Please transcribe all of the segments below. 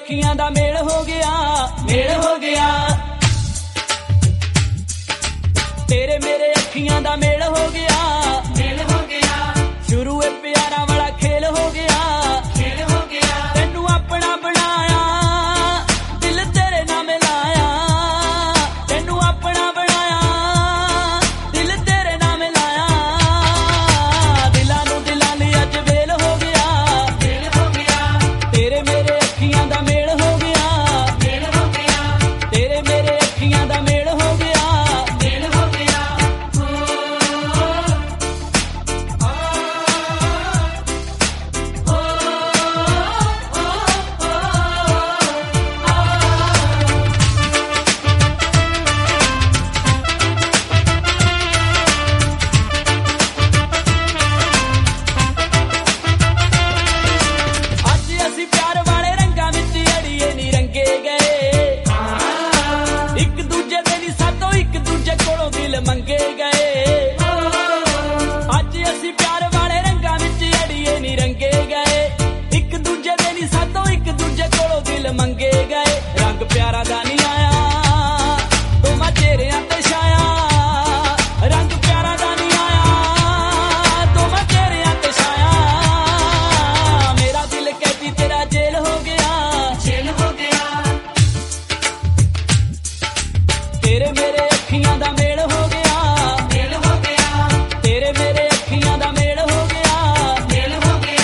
ਅੱਖੀਆਂ ਦਾ ਮੇਲ ਹੋ ਗਿਆ, ਮੇਲ ਹੋ ਗਿਆ। ਤੇਰੇ ਮੇਰੇ ਅੱਖੀਆਂ ਦਾ ਮੇਲ ਹੋ ਗਿਆ, ਮੇਲ ਹੋ ਗਿਆ। ਸ਼ੁਰੂ ਇਹ ਪਿਆਰਾਂ ਵਾਲਾ ਖੇਲ ਹੋ ਗਿਆ, ਖੇਲ ਹੋ ਗਿਆ। ਤੈਨੂੰ ਆਪਣਾ ਬਣਾਇਆ, ਦਿਲ ਤੇਰੇ ਨਾਲ ਮਿਲਾਇਆ। ਤੈਨੂੰ ਆਪਣਾ ਬਣਾਇਆ, ਦਿਲ ਤੇਰੇ ਨਾਲ ਮਿਲਾਇਆ। ਦਿਲਾਂ ਨੂੰ ਦਿਲਾਂ ਲਈ ਅੱਜ ਵੇਲ ਹੋ ਗਿਆ, ਵੇਲ ਹੋ ਗਿਆ। ਤੇਰੇ ਮੇਰੇ ਅੱਖੀਆਂ ਦਾ ਮੇਲ ਹੋ ਗਿਆ, ਮੇਲ ਹੋ ਗਿਆ। ਤੇਰੇ ਮੇਰੇ ਅੱਖੀਆਂ ਦਾ ਮੇਲ ਹੋ ਗਿਆ, ਮੇਲ ਹੋ ਗਿਆ। ਅੱਜ ਅਸੀਂ ਪਿਆਰ ਵਾਲੇ ਰੰਗਾਂ ਵਿੱਚ ਅੜੀਏ ਨੀ ਰੰਗੇ ਗਏ। ਇੱਕ ਦੂਜੇ ਦੇ ਨੀ ਸਾਥੋਂ ਇੱਕ ਦੂਜੇ ਕੋਲੋਂ ਦਿਲ ਮੰਗੇ ਗਏ। ਅੱਜ ਅਸੀਂ ਪਿਆਰ ਵਾਲੇ ਰੰਗਾਂ ਵਿੱਚ ਅੜੀਏ ਨੀ ਰੰਗੇ ਗਏ। ਇੱਕ ਦੂਜੇ ਦੇ ਨੀ ਸਾਥੋਂ ਇੱਕ ਦੂਜੇ ਕੋਲੋਂ ਦਿਲ ਮੰਗੇ ਗਏ। ਰੰਗ ਪਿਆਰਾਂ ਦਾ ਨਹੀਂ ਆਇਆ, ਦੋਵਾਂ ਚਿਹਰਿਆਂ ਤੇ ਛਾਇਆ। ਰੰਗ ਪਿਆਰਾਂ ਦਾ ਨਹੀਂ ਆਇਆ, ਦੋਵਾਂ ਚਿਹਰਿਆਂ ਤੇ ਛਾਇਆ। ਮੇਰਾ ਦਿਲ ਕੈਦੀ ਤੇਰਾ ਜੇਲ ਹੋ ਗਿਆ, ਜੇਲ ਹੋ ਗਿਆ। ਤੇਰੇ ਮੇਰੇ ਅੱਖੀਆਂ ਦਾ ਮੇਲ ਹੋ ਗਿਆ, ਮੇਲ ਹੋ ਗਿਆ। ਤੇਰੇ ਮੇਰੇ ਅੱਖੀਆਂ ਦਾ ਮੇਲ ਹੋ ਗਿਆ, ਮੇਲ ਹੋ ਗਿਆ।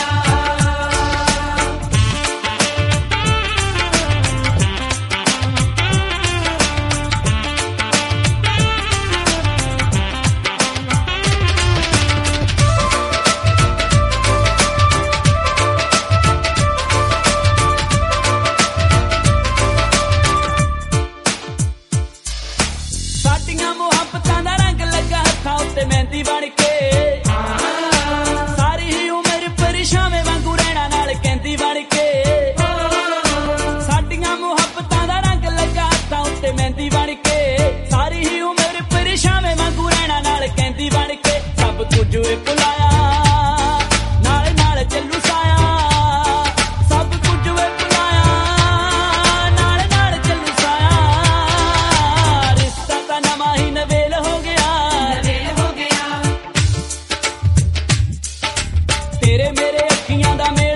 ਸਾਡੀਆਂ ਮੁਹੱਬਤਾਂ ਦਾ ਰੰਗ ਲੱਗਾ ਹੱਥਾਂ ਉੱਤੇ ਮਹਿੰਦੀ ਬਣ ਕੇ। ਸਾਰੀ ਹੀ ਉਮਰ ਪਰਛਾਵੇਂ ਵਾਂਗੂ ਰਹਿਣਾ ਨਾਲ ਕਹਿੰਦੀ ਬਣ ਕੇ। ਸਾਡੀਆਂ ਮੁਹੱਬਤਾਂ ਦਾ ਰੰਗ ਲੱਗਾ ਹੱਥਾਂ ਉੱਤੇ ਮਹਿੰਦੀ ਬਣ ਕੇ। ਸਾਰੀ ਹੀ ਉਮਰ ਪਰਛਾਵੇਂ ਵਾਂਗੂ ਰਹਿਣਾ ਨਾਲ ਕਹਿੰਦੀ ਬਣ ਕੇ। ਸਭ ਕੁਝ ਇਹ ਭੁਲਾਇਆ, ਨਾਲ ਨਾਲ ਚੱਲੂ ਸਾਇਆ। ਸਭ ਕੁਝ ਇਹ ਭੁਲਾਇਆ, ਨਾਲ ਨਾਲ ਚੱਲੂ ਸਾਇਆ। ਰਿਸ਼ਤਾ ਤਾਂ ਨਵਾਂ ਹੀ ਨਵੇਲ ਹੋ ਗਿਆ, ਨਵੇਲ ਹੋ ਗਿਆ। ਤੇਰੇ ਮੇਰੇ ਅੱਖੀਆਂ ਦਾ ਮੇਲ